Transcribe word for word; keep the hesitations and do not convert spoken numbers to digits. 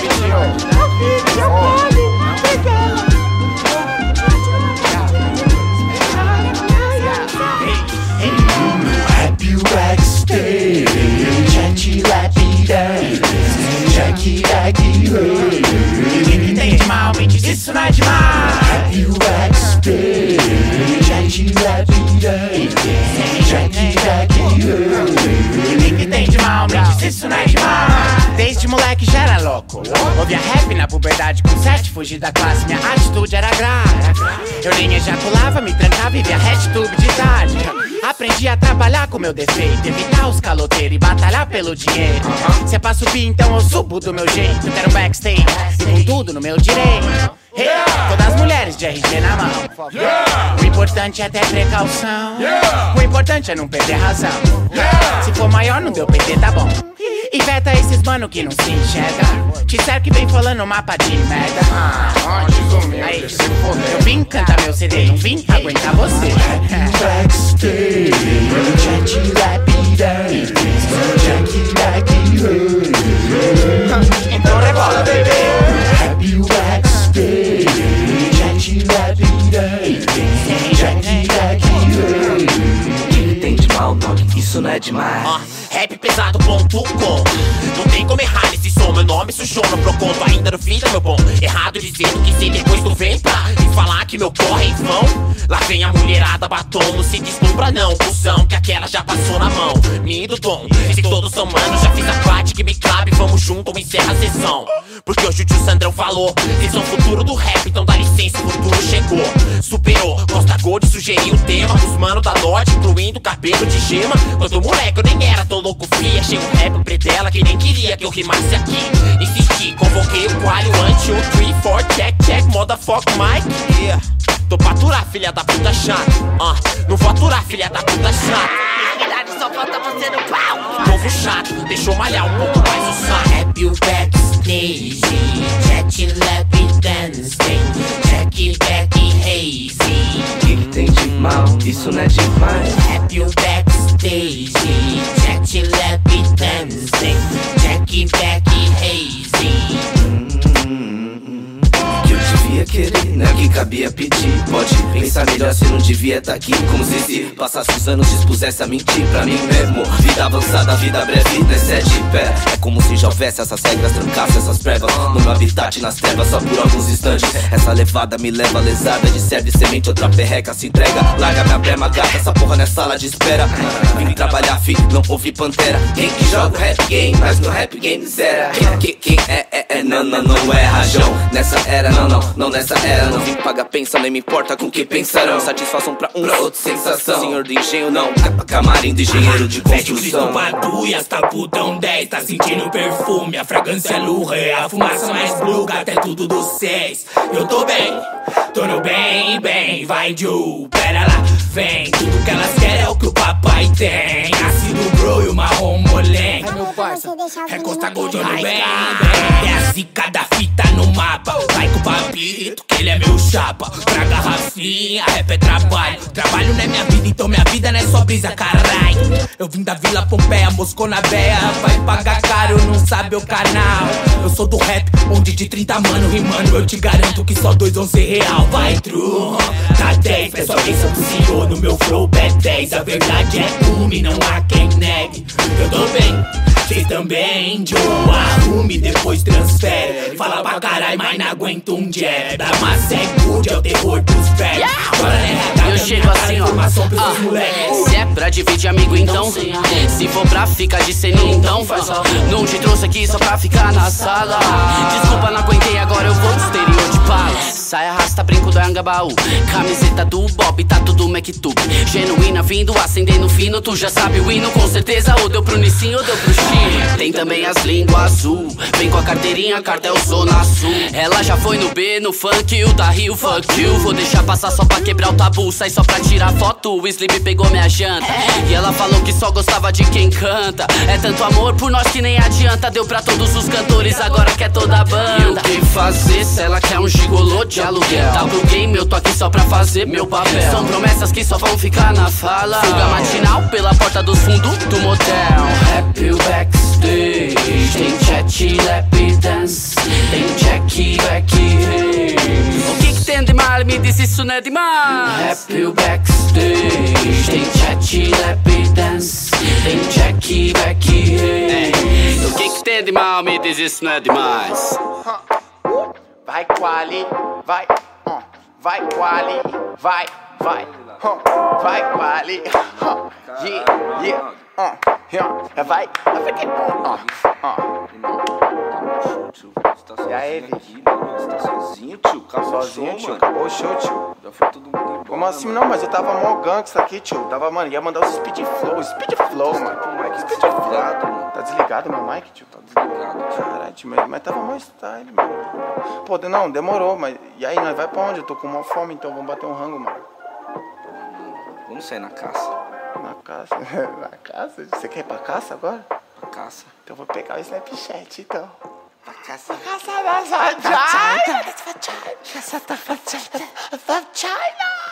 Happy backstage, gente lapidez, Jack Jack Hey. Quem entende mal me diz isso não é demais. Happy backstage, gente lapidez, Jack Jack Hey. Quem entende mal me diz isso não é demais. Desde moleque já era louco, ouvia rap na puberdade com sete, fugi da classe, minha atitude era grave. Eu nem ejaculava, me trancava e via RedTube de idade. Aprendi a trabalhar com meu defeito, evitar os caloteiros e batalhar pelo dinheiro. Se é pra subir, então eu subo do meu jeito. Quero um backstage e com tudo no meu direito. Hey, todas as mulheres de R G na mão. O importante é ter precaução. O importante é não perder a razão. Se for maior, não deu P T, tá bom. E veta esses mano que não se enxerga. Disseram que vem falando um mapa de merda. Aí, eu vim cantar meu C D, não vim aguentar você. Backstage, gente lapidez, Jack Jack Hey. Então rebola, bebê. Happy backstage, gente lapidez, Jack Jack Hey. Quem tem de mal, nome, isso não é demais. uh, Rap pesado ponto com. Não tem como errar nesse som, meu nome sujou no Proconto. Ainda no fim, tá meu bom. Errado dizendo que sei depois tu vem pra e falar que meu corre é em vão. Lá vem a mulherada batom, não se deslumbra não, cuzão, que aquela já passou na mão. Me do dom, se todos são manos, já fiz a parte que me cabe. Vamos junto ou encerra a sessão. Porque hoje o tio Sandrão falou, vocês são o futuro do rap, então dá licença, o futuro chegou. Superou, Costa Gold sugeriu o tema dos mano da Norte, incluindo cabelo de gema. Quando moleque eu nem era tão louco, fia. Achei um rap predela que nem queria que eu rimasse aqui. Insisti, convoquei o coalho antes, um, three, four, check, check, motherfuck, Mike. Yeah. Tô pra aturar, filha da puta chata. uh, Não vou aturar, filha da puta chata. Só falta você no pau. Povo chato, deixou malhar um pouco mais o saco. Happy backstage, Jet Lap dancing, Jack Jack Hazy. Quem tem de mal, isso não é demais. Happy backstage, Jet Lap dancing, Jack Jack Hazy. Que eu devia querer, não é o que cabia pedir. Pode pensar melhor se não devia tá aqui. Como se se passasse os anos dispusesse a mentir pra mim mesmo. Vida avançada, vida breve, desce de pé. É como se já houvesse essas regras, trancasse essas trevas no meu habitat nas trevas só por alguns instantes. Essa levada me leva lesada de serve semente, outra perreca se entrega. Larga minha brema, gata, essa porra nessa sala de espera. Vim trabalhar, fi, não ouvi Pantera. Quem que joga o rap game, mas no rap game zera. Quem, quem é, é, é, não, não, não é rajão. Nessa era, não, não, não nessa era. Não vim pagar pensa, nem me importa com que pensarão. Satisfação pra um, pra outro, sensação. Senhor do engenho não, camarim do engenheiro de construção. Batuias, tá putão dez, tá sentindo perfume. A fragrância é lurre, a fumaça mais blue, até tudo do seis. Eu tô bem, tô no bem, bem. Vai Ju, pera lá, vem. Tudo que elas querem é o que o papai tem. Ácido bro e o marrom molengo. É Costa Gold, olho bem, bem. É a zica da fita no mapa. Vai com o papito, que ele é meu chapa. Pra garrafinha, rap é trabalho. Trabalho não é minha vida, então minha vida não é só brisa, caralho. Eu vim da Vila Pompeia, Moscou na veia. Vai pagar caro, não sabe o canal. Eu sou do rap, onde de trinta mano rimando. Eu te garanto que só dois vão ser real. Vai true, tá dez, peço a bênção do senhor. No meu flow é dez, a verdade é uma e não há quem negue. Eu tô bem, cês também, Joe. Arrume, depois transfere. Fala pra caralho, mas não aguento um jab. Da massa é good, é o terror dos pés. Eu chego assim, ó, ah, se é pra dividir amigo, então se for pra ficar de ceninha, então faz. Não te trouxe aqui só pra ficar na sala. Desculpa, não aguentei, agora eu vou de exterior de pala. Saia, arrasta, brinco do Angabaú. Camiseta do Bob, tá tudo MacTube. Genuína vindo, acendendo fino. Tu já sabe o hino, com certeza. Ou deu pro Nissin, ou deu pro Chile. Tem também as línguas azul. Vem com a carteirinha, cartel Zona Sul. Ela já foi no B, no funk, o da Rio, fuck you. Vou deixar passar só pra quebrar o tabu. Sai só pra tirar foto, o Slim pegou minha janta. E ela falou que só gostava de quem canta. É tanto amor por nós que nem adianta. Deu pra todos os cantores, agora quer toda a banda. O que fazer se ela quer um gigolô de aluguel? Tá pro game, eu tô aqui só pra fazer meu papel. São promessas que só vão ficar na fala. Fuga matinal pela porta dos fundos do motel. Happy backstage, tem chat, lap dance, tem check, back, hey. O que que tem de mal? Me diz isso não é demais. Happy backstage, tem chat, lap dance, tem check, back, hey. O que que tem de mal? Me diz isso não é demais. Vai quali, vai, uh, vai quali, vai, vai, uh, vai quali, uh, yeah, yeah, uh, yeah, vai, uh, uh. E aí, Vicky? Você tá sozinho, tio? Acabou Sozinho, o show, tio, mano. acabou o show, tio. Já foi todo mundo embora. Como assim mano. não? Mas eu tava mó gangsta aqui, tio. Tava, mano, ia mandar os speed flow, speed flow, mano. Mike, Speed tá flow. desligado, mano. Tá desligado meu mic, tio? Tá Desligado, tio. Caralho, tio, mas, mas tava mó style, mano. Pô, não, demorou, mas. E aí, nós vai pra onde? Eu tô com uma fome, então vamos bater um rango, mano. Vamos sair na caça. Na caça. Na caça? Você quer ir pra caça agora? Na caça. Então eu vou pegar o Snapchat, então. Pra caça. Caça da vagina! Caça da vagina!